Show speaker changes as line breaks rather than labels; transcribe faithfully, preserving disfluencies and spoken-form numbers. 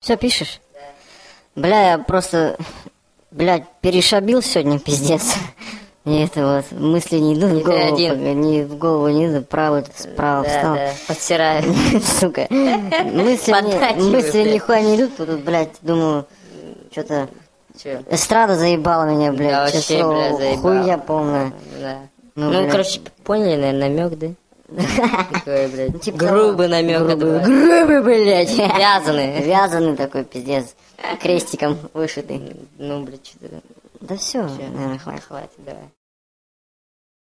Все пишешь? Бля, я просто, блядь, перешабил сегодня, пиздец. И это вот, мысли не идут в голову, не в голову, не идут, право, справа встал.
Да, да, подтираю.
Сука. Мысли, мысли нихуя не идут, тут, блядь, думаю, что-то... Эстрада заебала меня, блядь,
да, вообще,
число,
бля, заебала.
Хуйня полная.
Да.
Ну,
Ну,
блядь.
короче, поняли, наверное, намек, да? Такой, блядь,
Типа
грубый намек.
Грубый, грубый, блядь.
Вязаный.
Вязаный такой, пиздец. Крестиком вышитый.
Ну, блядь, что-то...
Да все, наверное, хватит.
Хватит, давай.